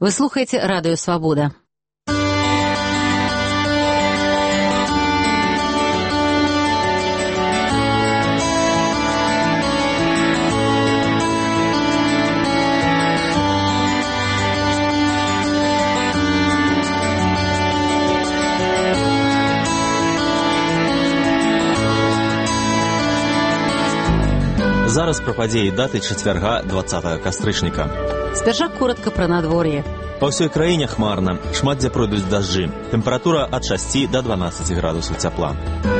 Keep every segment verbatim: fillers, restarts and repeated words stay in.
Вы слухаете Радио Свобода. Зараз пра падзеі даты чацвярга дваццатага кастрычніка. Спярша коротка пра надвор'е. Па ўсёй краіне хмарна, шмат дзе пройдуць дажджы. Тэмпература ад шасці да дванаццаці градусаў цяпла.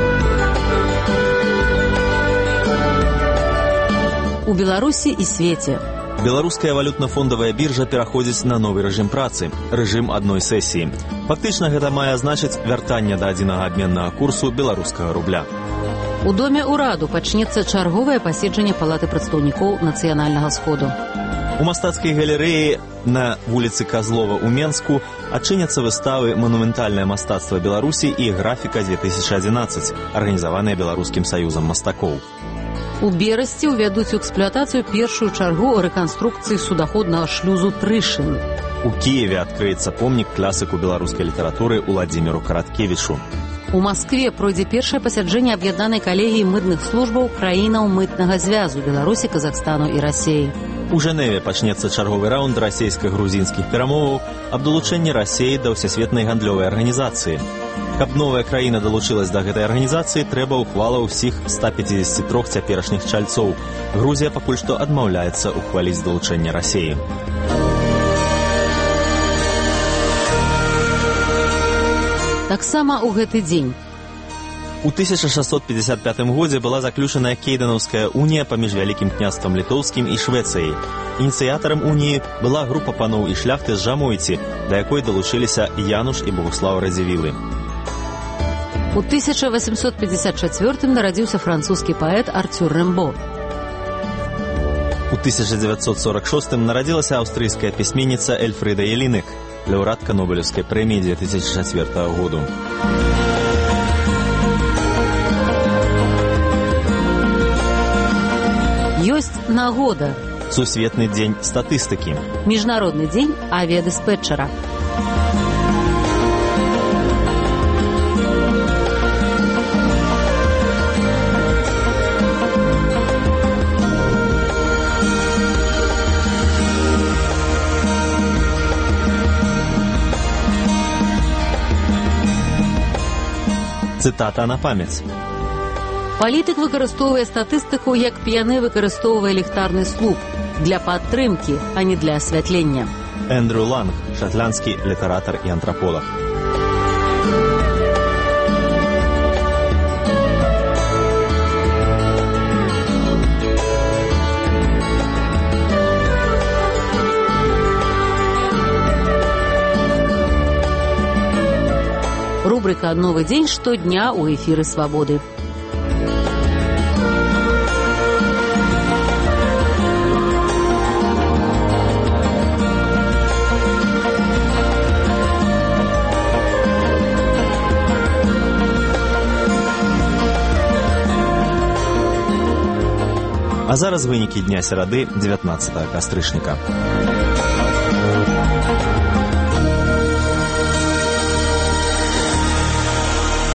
У Беларусі і свеце. Беларуская валютна-фондавая біржа пераходзіць на новы рэжым працы, рэжым адной сесіі. Фактычна гэта мае азначыць вяртанне да адзінага абменнага курсу беларускага рубля. У доме ўраду пачнецца чарговае паседжанне палаты прадстаўнікоў нацыянальнага сходу. У мастацкай галерэі на вуліцы Казлова ў Менску адчыняцца выставы «Манументальнае мастацтва Беларусі» і «Графіка две тысячи одиннадцать», арганізаваныя Беларускім саюзам мастакоў. У Берасці ўвядуць у эксплуатацыю першую чаргу рэканструкцыі судаходнага шлюзу Трышын. У Кіеве адкрыецца помнік класіку беларускай літаратуры Уладзіміру Караткевічу. У Маскве пройдзе першае пасяджэнне аб'яднанай калегіі мытных службаў краінаў мытнага звязу Беларусі, Казахстану і Расеі. У Жэневе пачнецца чарговы раунд расейска-грузінскіх перамоваў аб далучэнні Расеі да ўсесветнай гандлёвай арганізацыі. Каб новая краіна далучылась да гэтай арганізацыі, трэба ўхвала ўсіх ста пяцідзесяці трох цяперашніх чальцоў. Грузія пакуль што адмаўляецца ўхваліць далучэнне Расеі. Таксама ў гэты дзень. У тысяча шестьсот пятьдесят пятым годзе была заключаная Кейданаўская унія паміж Вялікім княствам літоўскім і Швецыяй. Ініцыятарам уніі была група паноў і шляхты з Жамойці, да якой далучыліся Януш і Богуслаў Радзівілы. У тысяча восемьсот пятьдесят четвёртым нарадзіўся французскі паэт Артюр Рэмбо. У тысяча девятьсот сорок шостым нарадзілася аўстрыйская пісьменніца Эльфріда Елінек, лаўрэатка Нобелеўскай прэміі две тысячи четвёртага году. Ёсць нагода. Сусветны дзень статыстыкі. Міжнародны дзень авіядыспетчара. Цытата на памяць. Палітык выкарыстоўвае статыстыку, як п'яны выкарыстоўвае ліхтарны слуп, для падтрымкі, а не для асвятлення. Эндрю Ланг, шатландскі літаратар і антраполаг. Рубрика «Новый день» штодня у эфіры «Свободы». А зараз вынікі дня серады, дзевятнаццатага кастрычніка.